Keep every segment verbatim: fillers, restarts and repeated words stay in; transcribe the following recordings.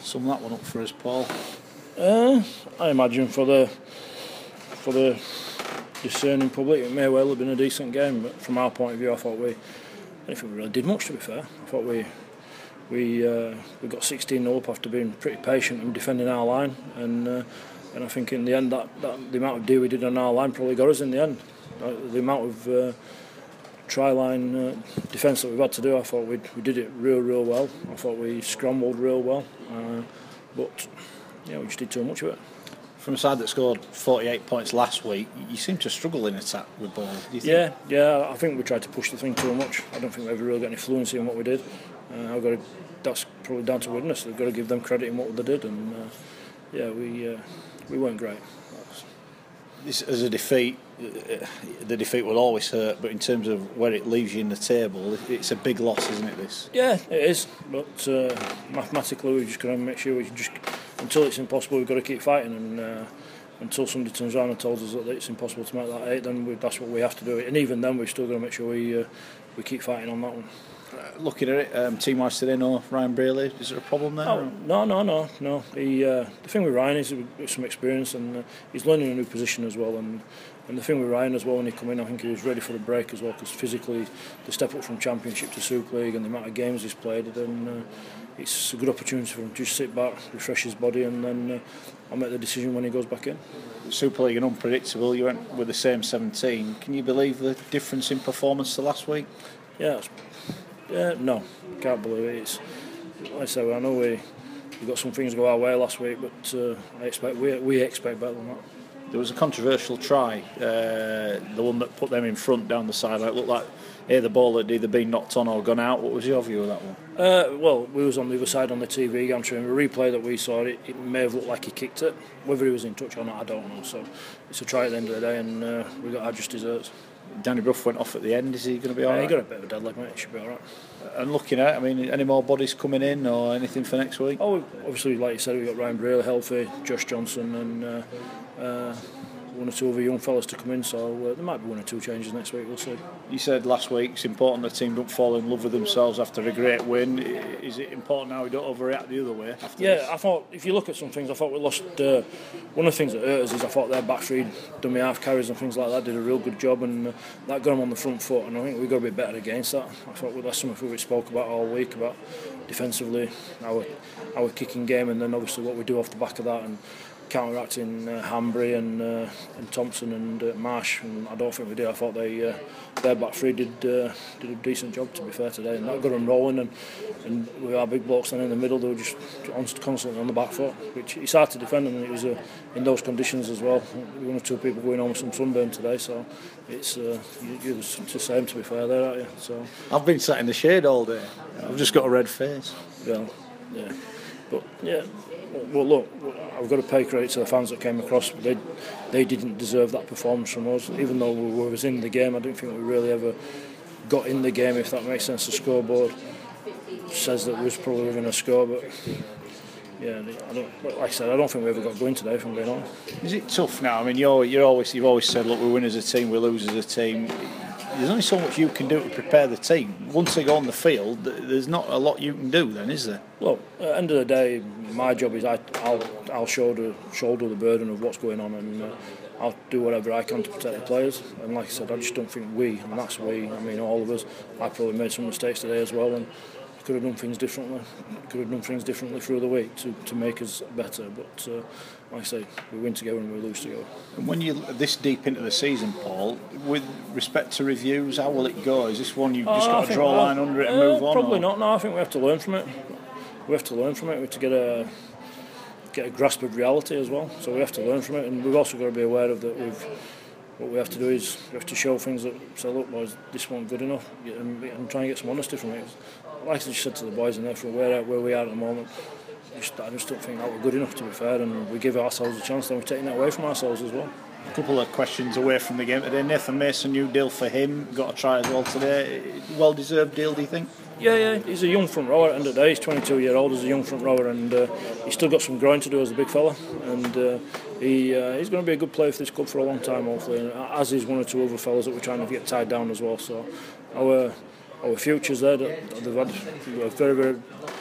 sum that one up for us, Paul? Uh, I imagine for the for the discerning public, it may well have been a decent game, but from our point of view, I thought we, I don't think we really did much. To be fair, I thought we we uh, we got sixteen nil up after being pretty patient and defending our line, and uh, and I think in the end that, that the amount of deal we did on our line probably got us in the end. Uh, the amount of uh, try line uh, defence that we've had to do, I thought we we did it real real well. I thought we scrambled real well, uh, but yeah, we just did too much of it. From a side that scored forty-eight points last week, you seem to struggle in attack with ball. Do you think? Yeah, yeah. I think we tried to push the thing too much. I don't think we ever really got any fluency in what we did. Uh, I've got to, that's probably down to Widnes. We've got to give them credit in what they did, and uh, yeah, we uh, we weren't great. This, as a defeat, the defeat will always hurt, but in terms of where it leaves you in the table, it's a big loss, isn't it? This. Yeah, it is. But uh, mathematically, we've just got to make sure we just, until it's impossible, we've got to keep fighting, and uh, until somebody turns around and tells us that it's impossible to make that eight, then we, that's what we have to do. And even then, we've still got to make sure we uh, we keep fighting on that one. Uh, looking at it, um, team-wise today, no Ryan Braley. Is there a problem there? Oh, no, no, no, no. He, uh, the thing with Ryan is he's got some experience, and uh, he's learning a new position as well. And and the thing with Ryan as well, when he came in, I think he was ready for the break as well, because physically, the step up from Championship to Super League and the amount of games he's played, then uh, it's a good opportunity for him to just sit back, refresh his body, and then uh, I'll make the decision when he goes back in. Super League and unpredictable. You went with the same seventeen. Can you believe the difference in performance to last week? Yeah. Yeah, no, can't believe it. It's, like I say, I know we we got some things go our way last week, but uh, I expect we we expect better than that. There was a controversial try, uh, the one that put them in front down the sideline. It looked like either the ball had either been knocked on or gone out. What was your view of that one? Uh, well, we was on the other side on the T V. I'm sure in the replay that we saw, it, it may have looked like he kicked it. Whether he was in touch or not, I don't know. So it's a try at the end of the day, and uh, we got our just desserts. Danny Brough went off at the end. Is he going to be all yeah, right? He got a bit of a dead leg, mate. He should be all right. And looking at, I mean, any more bodies coming in or anything for next week? Oh, obviously, like you said, we've got Ryan Braley healthy, Josh Johnson, and uh, uh, one or two other young fellas to come in. So uh, there might be one or two changes next week. We'll see. You said last week it's important the team don't fall in love with themselves after a great win. Is it important now we don't overreact the other way? After yeah, this? I thought if you look at some things, I thought we lost. Uh, one of the things that hurt us is I thought their back three, done me half carries and things like that, did a real good job, and uh, that got them on the front foot. And I think we've got to be better against that. I thought well, that's something we spoke about all week about defensively, our our kicking game, and then obviously what we do off the back of that, and counteracting uh, Hanbury and uh, and Thompson and uh, Marsh, and I don't think we did. I thought they uh, their back three did uh, did a decent job, to be fair, today, and that got them rolling, and and with our big blokes then in the middle, they were just constantly on the back foot, which it's hard to defend, and it was uh, in those conditions as well. One or two people going on with some sunburn today, so it's uh, you, you're the same, to be fair, there, aren't you? So I've been sat in the shade all day. I've just got a red face. Yeah, yeah, but yeah. Well, look, I've got to pay credit to the fans that came across. They they didn't deserve that performance from us. Even though we were in the game, I don't think we really ever got in the game, if that makes sense. The scoreboard says that we was probably going to score, but yeah, I don't, like I said, I don't think we ever got going today, if I'm being honest. Is it tough now? I mean, you're you're always you've always said, look, we win as a team, we lose as a team. There's only so much you can do to prepare the team. Once they go on the field, there's not a lot you can do then, is there? Well, at the end of the day, my job is I, I'll, I'll shoulder, shoulder the burden of what's going on, and uh, I'll do whatever I can to protect the players. And like I said, I just don't think we, and that's we, I mean all of us, I probably made some mistakes today as well, and could have done things differently. Could have done things differently through the week to, to make us better. But uh, like I say, we win together and we lose together. And when you're this deep into the season, Paul, with respect to reviews, how will it go? Is this one you've just oh, got to draw a line under it and uh, move on? Probably or? not. No, I think we have to learn from it. We have to learn from it. We have to get a get a grasp of reality as well. So we have to learn from it, and we've also got to be aware of that. We've what we have to do is we have to show things that say, look, boys, this wasn't good enough, and, and try and get some honesty from it. Like I just said to the boys in there, from where where we are at the moment, just, I just don't think that we're good enough, to be fair, and we give ourselves a chance, then we're taking that away from ourselves as well. A couple of questions away from the game today. Nathan Mason, new deal for him, got a try as well today. Well deserved deal, do you think? Yeah, yeah, he's a young front rower at the end of the day. He's twenty-two year old, he's a young front rower, and uh, he's still got some growing to do as a big fella, and uh, he uh, he's going to be a good player for this club for a long time, hopefully, and as is one or two other fellas that we're trying to get tied down as well. So our our future's there. That they've had a very, very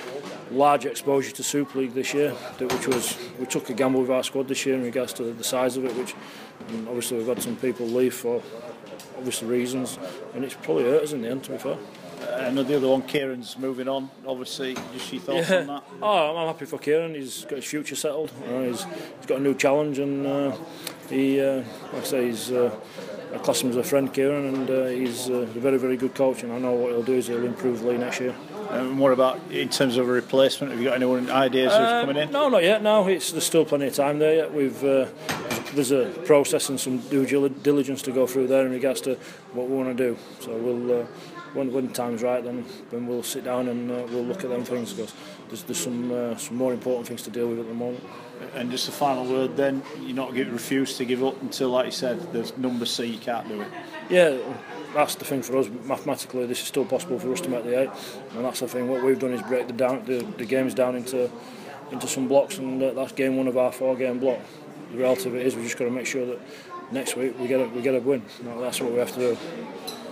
large exposure to Super League this year, which was we took a gamble with our squad this year in regards to the size of it, which and obviously we've had some people leave for obvious reasons, and it's probably hurt us in the end, to be fair. Uh, and the other one, Kieran's moving on. Obviously, just your thoughts yeah. on that? Oh, I'm happy for Kieran. He's got his future settled. You know, he's, he's got a new challenge, and uh, he, uh, like I say, he's. Uh, I class him as a friend, Kieran, and uh, he's uh, a very, very good coach. And I know what he'll do is he'll improve the league next year. And what about in terms of a replacement? Have you got anyone ideas Uh, who's coming in? No, not yet. No, it's there's still plenty of time there yet. We've uh, there's a process and some due diligence to go through there in regards to what we want to do. So we'll uh, when when time's right, then then we'll sit down and uh, we'll look at them things, because there's there's some uh, some more important things to deal with at the moment. And just a final word then, you're not going to refuse to give up until, like you said, there's number C, you can't do it. Yeah, that's the thing for us. Mathematically, this is still possible for us to make the eight, and that's the thing. What we've done is break the down the, the games down into into some blocks, and uh, that's game one of our four-game block. The reality of it is, we've just got to make sure that next week we get a, we get a win. That's what we have to do.